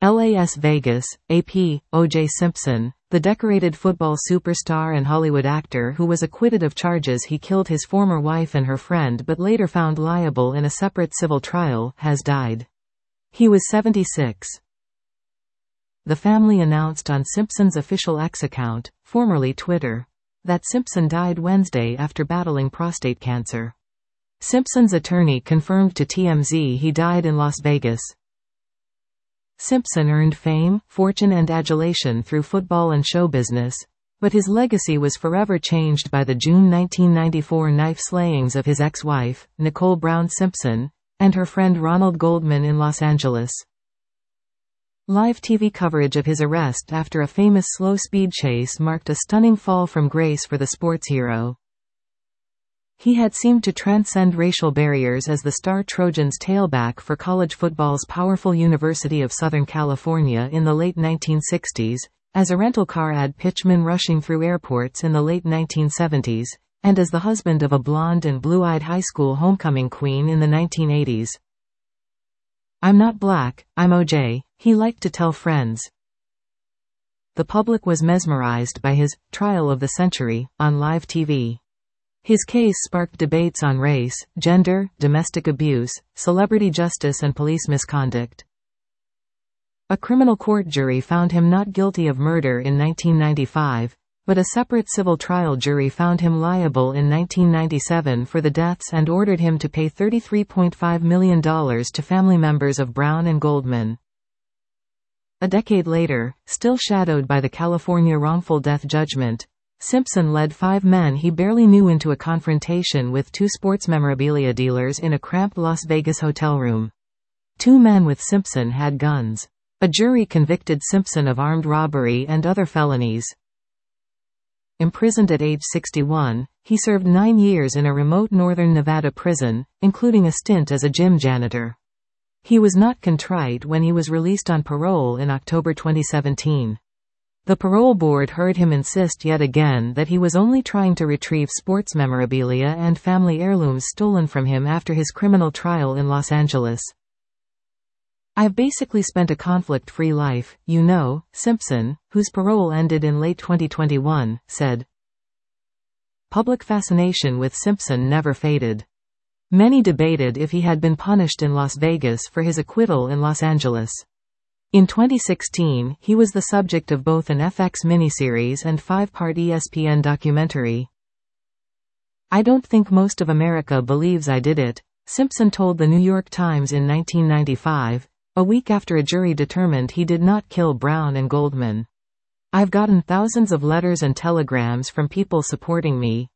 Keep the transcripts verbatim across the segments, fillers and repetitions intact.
Las Vegas, A P, O J Simpson, the decorated football superstar and Hollywood actor who was acquitted of charges he killed his former wife and her friend but later found liable in a separate civil trial, has died. He was seventy-six. The family announced on Simpson's official X account, formerly Twitter, that Simpson died Wednesday after battling prostate cancer. Simpson's attorney confirmed to T M Z he died in Las Vegas. Simpson earned fame, fortune and adulation through football and show business, but his legacy was forever changed by the June nineteen ninety-four knife slayings of his ex-wife, Nicole Brown Simpson, and her friend Ronald Goldman in Los Angeles. Live T V coverage of his arrest after a famous slow-speed chase marked a stunning fall from grace for the sports hero. He had seemed to transcend racial barriers as the star Trojans tailback for college football's powerful University of Southern California in the late nineteen sixties, as a rental car ad pitchman rushing through airports in the late nineteen seventies, and as the husband of a blonde and blue-eyed high school homecoming queen in the nineteen eighties. "I'm not black, I'm O J," he liked to tell friends. The public was mesmerized by his trial of the century on live T V. His case sparked debates on race, gender, domestic abuse, celebrity justice and police misconduct. A criminal court jury found him not guilty of murder in nineteen ninety-five, but a separate civil trial jury found him liable in nineteen ninety-seven for the deaths and ordered him to pay thirty-three point five million dollars to family members of Brown and Goldman. A decade later, still shadowed by the California wrongful death judgment, Simpson led five men he barely knew into a confrontation with two sports memorabilia dealers in a cramped Las Vegas hotel room. Two men with Simpson had guns. A jury convicted Simpson of armed robbery and other felonies. Imprisoned at age sixty-one, he served nine years in a remote northern Nevada prison, including a stint as a gym janitor. He was not contrite when he was released on parole in October twenty seventeen. The parole board heard him insist yet again that he was only trying to retrieve sports memorabilia and family heirlooms stolen from him after his criminal trial in Los Angeles. "I've basically spent a conflict-free life, you know," Simpson, whose parole ended in late twenty twenty-one, said. Public fascination with Simpson never faded. Many debated if he had been punished in Las Vegas for his acquittal in Los Angeles. In twenty sixteen, he was the subject of both an F X miniseries and five-part E S P N documentary. "I don't think most of America believes I did it," Simpson told the New York Times in nineteen ninety-five, a week after a jury determined he did not kill Brown and Goldman. "I've gotten thousands of letters and telegrams from people supporting me."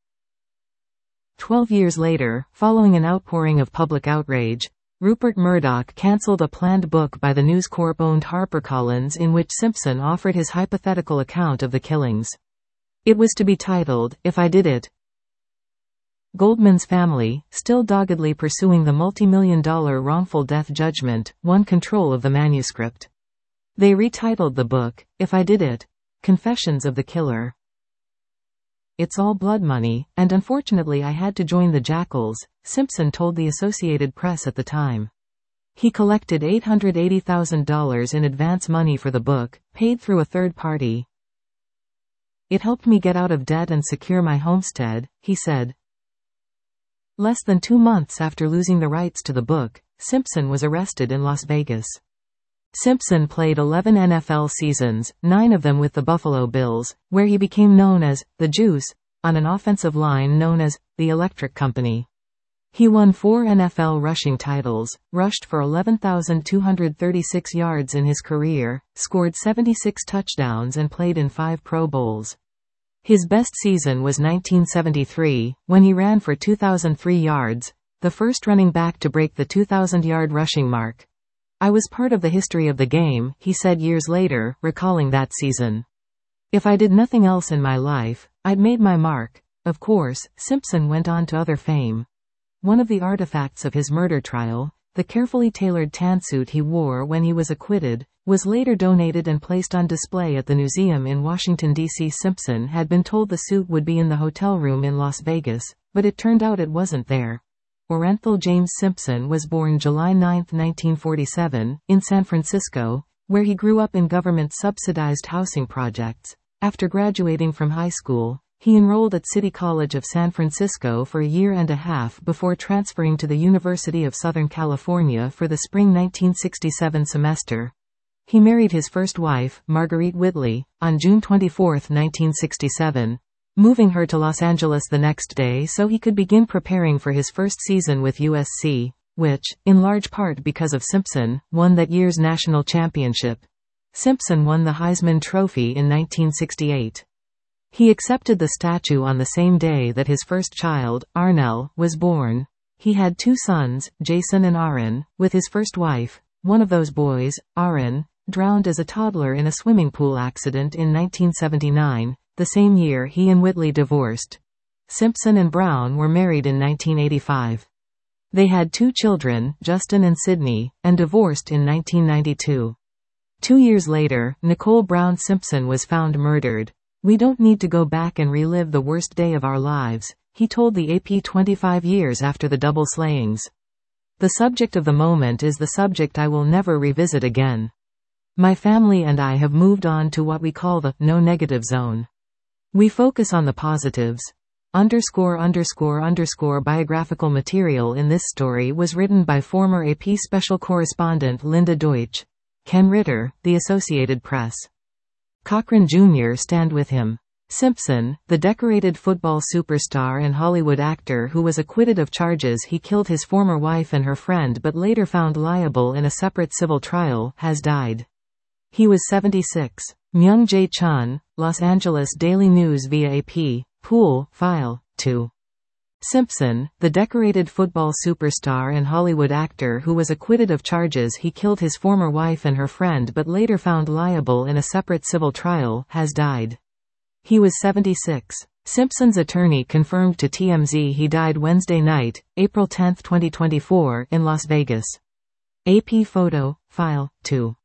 Twelve years later, following an outpouring of public outrage, Rupert Murdoch cancelled a planned book by the News Corp-owned HarperCollins in which Simpson offered his hypothetical account of the killings. It was to be titled, "If I Did It." Goldman's family, still doggedly pursuing the multi-million dollar wrongful death judgment, won control of the manuscript. They retitled the book, "If I Did It: Confessions of the Killer." "It's all blood money, and unfortunately I had to join the Jackals," Simpson told the Associated Press at the time. He collected eight hundred eighty thousand dollars in advance money for the book, paid through a third party. "It helped me get out of debt and secure my homestead," he said. Less than two months after losing the rights to the book, Simpson was arrested in Las Vegas. Simpson played eleven N F L seasons, nine of them with the Buffalo Bills, where he became known as the Juice, on an offensive line known as the Electric Company. He won four N F L rushing titles, rushed for eleven thousand two hundred thirty-six yards in his career, scored seventy-six touchdowns and played in five Pro Bowls. His best season was nineteen seventy-three, when he ran for two thousand three yards, the first running back to break the two thousand yard rushing mark. "I was part of the history of the game," he said years later, recalling that season. "If I did nothing else in my life, I'd made my mark." Of course, Simpson went on to other fame. One of the artifacts of his murder trial, the carefully tailored tansuit he wore when he was acquitted, was later donated and placed on display at the museum in Washington, D C Simpson had been told the suit would be in the hotel room in Las Vegas, but it turned out it wasn't there. Orenthal James Simpson was born July ninth nineteen forty-seven, in San Francisco, where he grew up in government-subsidized housing projects. After graduating from high school, he enrolled at City College of San Francisco for a year and a half before transferring to the University of Southern California for the spring nineteen sixty-seven semester. He married his first wife, Marguerite Whitley, on June twenty-fourth, nineteen sixty-seven, moving her to Los Angeles the next day so he could begin preparing for his first season with U S C, which, in large part because of Simpson, won that year's national championship. Simpson won the Heisman Trophy in nineteen sixty-eight. He accepted the statue on the same day that his first child, Arnell, was born. He had two sons, Jason and Aaron, with his first wife. One of those boys, Aaron, drowned as a toddler in a swimming pool accident in nineteen seventy-nine, the same year he and Whitley divorced. Simpson and Brown were married in nineteen eighty-five. They had two children, Justin and Sydney, and divorced in nineteen ninety-two. Two years later, Nicole Brown Simpson was found murdered. "We don't need to go back and relive the worst day of our lives," he told the A P twenty-five years after the double slayings. "The subject of the moment is the subject I will never revisit again. My family and I have moved on to what we call the no negative zone. We focus on the positives." Underscore underscore underscore biographical material in this story was written by former A P special correspondent Linda Deutsch. Ken Ritter, The Associated Press. Cochran Junior Stand with him. Simpson, the decorated football superstar and Hollywood actor who was acquitted of charges he killed his former wife and her friend but later found liable in a separate civil trial, has died. He was seventy-six. Myung Jae Chun, Los Angeles Daily News via A P. Pool, File. two. Simpson, the decorated football superstar and Hollywood actor who was acquitted of charges he killed his former wife and her friend but later found liable in a separate civil trial, has died. He was seventy-six. Simpson's attorney confirmed to T M Z he died Wednesday night, April tenth, twenty twenty-four, in Las Vegas. A P Photo, File. two.